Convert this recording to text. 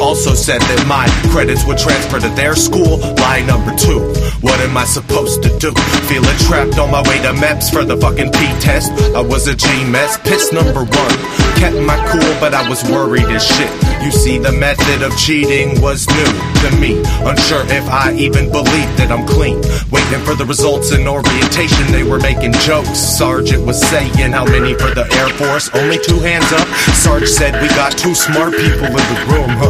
also said that my credits would transfer to their school. Lie number 2. What am I supposed to do? Feeling trapped on my way to MEPS for the fucking P-test. I was a G-mess. Piss number 1. Kept my cool, but I was worried as shit. You see, the method of cheating was new to me. Unsure if I even believed that I'm clean. Waiting for the results in orientation, they were making jokes. Sergeant was saying, how many for the Air Force? Only 2 hands up. Sarge said, we got 2 smart people in the room, huh?